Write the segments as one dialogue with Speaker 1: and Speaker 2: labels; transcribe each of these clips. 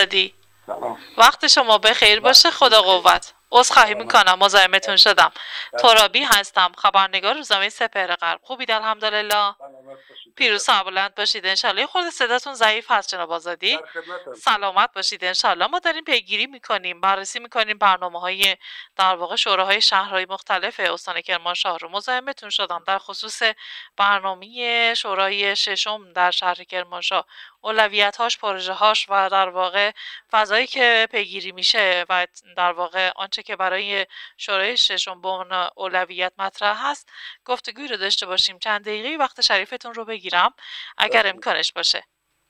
Speaker 1: آزادی.
Speaker 2: سلام.
Speaker 1: وقت شما بخیر باشه. خدا قوت. عذرخواهی میکنم مزاحمتون شدم. ترابی هستم، خبرنگار روزنامه سپهر غرب. خوبید الحمدلله. پیروز سربلند باشید انشالله. خود صداتون ضعیف هست جناب آزادی. سلامت باشید انشالله. ما داریم پیگیری میکنیم، بررسی میکنیم برنامه‌های در واقع شوراهای شهرهای مختلف استان کرمانشاه رو. مزاحمتون شدم در خصوص برنامه شورای ششم در شهر کرمانشاه، اولویت‌هاش، پروژه‌هاش و در واقع فضایی که پیگیری میشه و در واقع آنچه که برای شورای ششم به عنوان اولویت مطرح هست گفتگوی رو داشته باشیم. چند دقیقه وقت شریفتون رو بگیرم اگر امکانش باشه.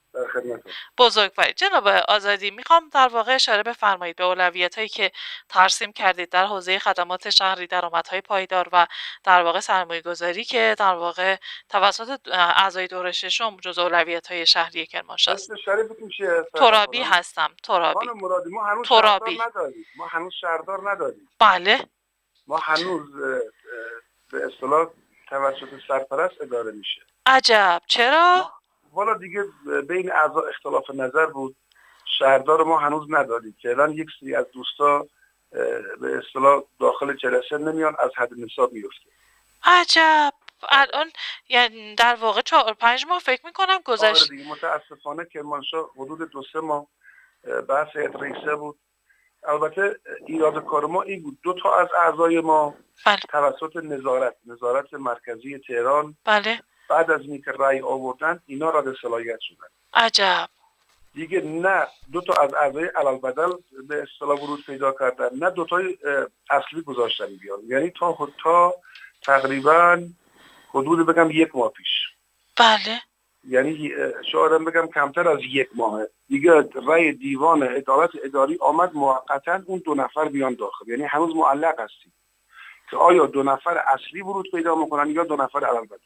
Speaker 1: بزرگوارید. جناب آزادی، میخوام در واقع اشاره بفرمایید به اولویت‌هایی که ترسیم کردید در حوزه خدمات شهری، درآمدهای پایدار و در واقع سرمایه‌گذاری که در واقع توسط اعضای دور ششم جزو اولویت‌های شهری کرمانشاه است. ترابی هستم. ترابی.
Speaker 2: ما هنوز شهردار نداریم. شهردار نداریم.
Speaker 1: بله.
Speaker 2: ما هنوز به اصطلاح توسط سرپرست اداره میشه.
Speaker 1: عجب. چرا؟
Speaker 2: والا دیگه بین اعضا اختلاف نظر بود. شهردار ما هنوز نداریم که الان یک سری از دوستا به اصطلاح داخل جلسه نمیان، از حد نصاب میفته.
Speaker 1: عجب. الان یعنی در واقع 4-5 ماه فکر میکنم گذشت.
Speaker 2: آره دیگه، متاسفانه کرمانشاه حدود 2-3 ماه بحث رئیسه بود. البته ایراد کار ما این بود 2 تا از اعضای ما توسط نظارت مرکزی تهران بعد از اینکه رأی آوردن اینا رد صلاحیت شدن.
Speaker 1: عجب.
Speaker 2: دیگه نه 2 تا از اعضای علالبدل به اصطلاح ورود پیدا کردن، نه 2 تای اصلی گذاشتن بیان. یعنی تا تقریبا حدود بگم 1 ماه پیش.
Speaker 1: بله.
Speaker 2: یعنی شاید بگم کمتر از 1 ماه دیگه رأی دیوان عدالت اداری آمد موقتا اون 2 نفر بیان داخل. یعنی هنوز معلق هستیم که آیا 2 نفر اصلی ورود پیدا میکنن یا 2 نفر علالبدل.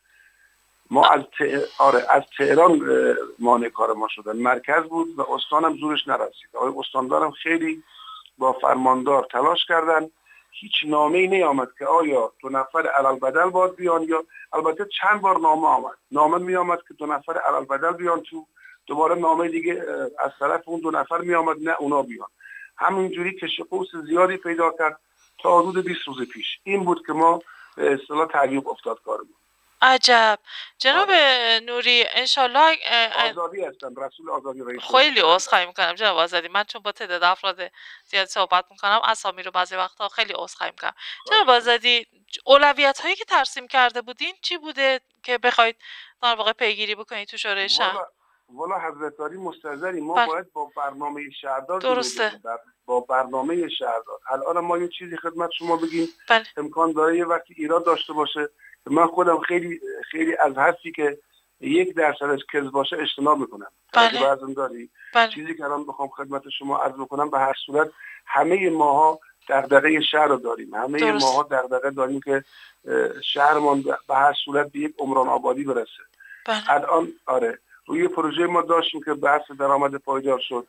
Speaker 2: ما از تهران مانع کار ما شدن. مرکز بود و استانم زورش نرسید. آقای استاندارم خیلی با فرماندار تلاش کردن، هیچ نامه‌ای نیامد که آیا 2 نفر علالبدل باید بیان یا. البته چند بار نامه آمد. نامه می آمد که 2 نفر علالبدل بیان تو، دوباره نامه دیگه از طرف اون 2 نفر می آمد نه اونا بیان. همینجوری کش قوس زیادی پیدا کرد تا حدود 20 روز پیش. این بود که ما به اصطلاح تعیب افتاد کارمون.
Speaker 1: عجب. جناب نوری انشالله
Speaker 2: آزادی هستم، رسول آزادی رئیس.
Speaker 1: خیلی عذرخواهی میکنم جناب آزادی، من چون با تعداد افراد زیاد صحبت میکنم اسامی رو بعضی وقتا خیلی عذرخواهی میکنم. جناب آزادی، اولویت هایی که ترسیم کرده بودین چی بوده که بخواید در واقع پیگیری بکنید تو شورای شهر؟
Speaker 2: والا حضرت عالی مستحضری، ما باید با برنامه شهردار
Speaker 1: درسته.
Speaker 2: با برنامه شهردار. الان ما یه چیزی خدمت شما بگیم. امکان داره یه وقتی ایراد داشته باشه. من خودم خیلی خیلی از حرفی که 1% از کذب باشه اجتناب میکنم. بعضی داری چیزی که الان بخوام خدمت شما عرض بکنم، به هر صورت همه ماها دغدغه شهر رو داریم. همه ماها دغدغه داریم که شهرمان به هر صورت به یک عمران آبادی برسه. الان روی پروژه ما داشتیم که بحث درآمد پایدار شد.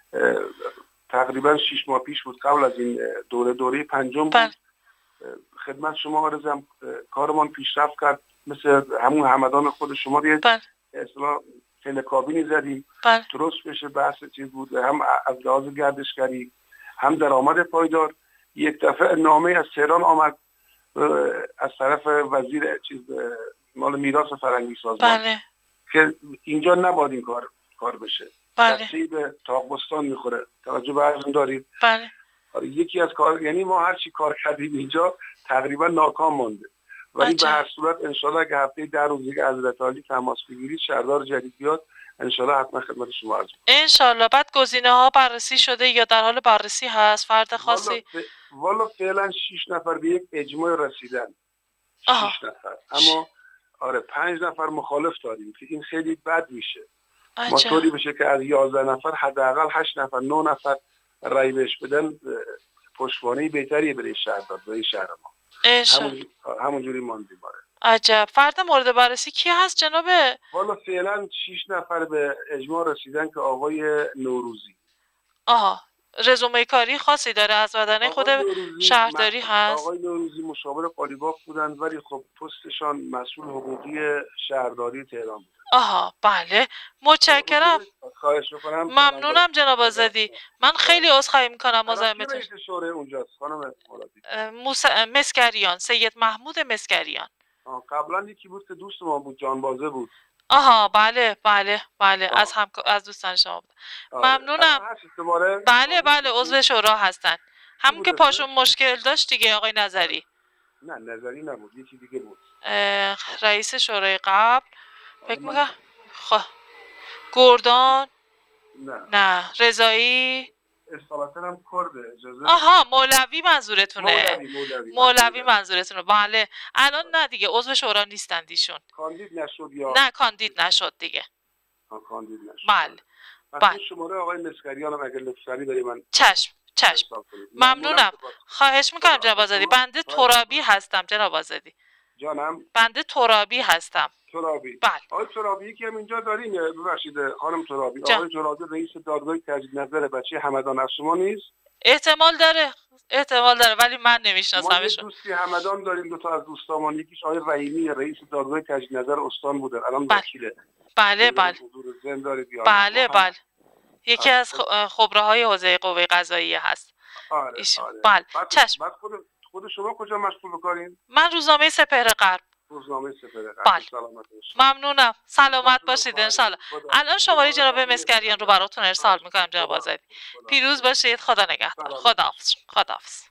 Speaker 2: تقریبا 6 ماه پیش بود، قبل از این دوره پنجم بود. خدمت شما عرضم کارمان پیشرفت کرد. مثل همون همدان خود شما یه اصطلاح تلکابینی زدیم درست بشه. بحث چیز بود، هم از لحاظ گردشگری هم درآمد پایدار. یک دفعه نامه از تهران آمد از طرف وزیر مال میراث فرهنگی سازمان که اینجا نباید این کار بشه. دستی به تاقبستان میخوره. توجه به عرضم دارید؟ یکی از کار، یعنی ما هر چی کار کردیم اینجا تقریبا ناکام مونده. ولی به هر صورت انشالله اگه هفته 10 روز دیگه حضرت عالی تماس بگیرید شهردار جدید بیاد، انشالله حتما خدمت شما عرض می‌کنم.
Speaker 1: انشالله. بعد گزینه ها بررسی شده یا در حال بررسی هست؟ فرد خاصی
Speaker 2: والا فعلا 6 نفر به یک اجماع رسیدن. 6 نفر. اما 5 نفر مخالف داریم که این خیلی بد میشه. ما طوری بشه که از 11 نفر حداقل 8 نفر 9 نفر رای بهش بدن، پشتوانه بهتری برای شهردار، برای شهر ما. همونجوری ماندیم.
Speaker 1: عجب. فرد مورد بررسی کی هست جناب؟
Speaker 2: والا فعلا 6 نفر به اجماع رسیدن که آقای نوروزی.
Speaker 1: رزومه کاری خاصی داره از بدنه خود شهرداری هست؟
Speaker 2: آقای نوروزی مشاور قالیباف بودن ولی خب پستشان مسئول حقوقی شهرداری تهران بود.
Speaker 1: آها بله متشکرم.
Speaker 2: خواهش میکنم.
Speaker 1: ممنونم جناب آزادی. من خیلی عذرخواهی میکنم
Speaker 2: کی
Speaker 1: مزاحمتون.
Speaker 2: رئیس شورای اونجاست خانم مرادی؟
Speaker 1: مسکریان، سید محمود مسکریان.
Speaker 2: قبلا یکی بود که دوست ما بود، جانبازه بود.
Speaker 1: آها بله بله بله از دوستان شما بود. ممنونم. بله بله عضو شورا هستن. همون که پاشون مشکل داشت دیگه آقای نظری.
Speaker 2: نه نظری نبود، یکی دیگه بود.
Speaker 1: رئیس شورای قبل فکر میکنم گردان. نه رضایی.
Speaker 2: اصالتا هم کرده اجازه.
Speaker 1: آها مولوی منظورتونه. مولوی منظورتونه. بله الان نه دیگه عضو شورا نیستند ایشون.
Speaker 2: کاندید نشد یا
Speaker 1: نه کاندید نشد دیگه.
Speaker 2: کاندید نشد.
Speaker 1: بله.
Speaker 2: بله. شماره آقای مسکریان هم اگه لطف کنید برای من.
Speaker 1: چشم. ممنونم. خواهش میکنم جناب آزادی. بنده ترابی هستم جناب آزادی.
Speaker 2: جانم.
Speaker 1: بنده ترابی هستم.
Speaker 2: ترابی.
Speaker 1: بله.
Speaker 2: آقای ترابی که هم اینجا دارین، ببخشید خانم ترابی. آقای ترابی رئیس دادگاه تجدید نظر بچه همدان از شما نیست؟
Speaker 1: احتمال داره ولی من نمیشناسمشون.
Speaker 2: ما دوستی همدان داریم، دو تا از دوستامون، یکیش آقای رحیمی رئیس دادگاه تجدید نظر استان بوده، الان وکیله.
Speaker 1: بله. یکی از خبره‌های حوزه قوه قضاییه هست.
Speaker 2: آره.
Speaker 1: بله. چشم.
Speaker 2: بعد خود شما کجا مشغول بکارین؟
Speaker 1: من روزنامه سپهر غرب. بله. ممنونم. سلامت باشید انشالله. الان شماره جناب مسکریان رو براتون ارسال میکنم جناب آزادی. پیروز باشید. خدا نگهدار. خداحافظ.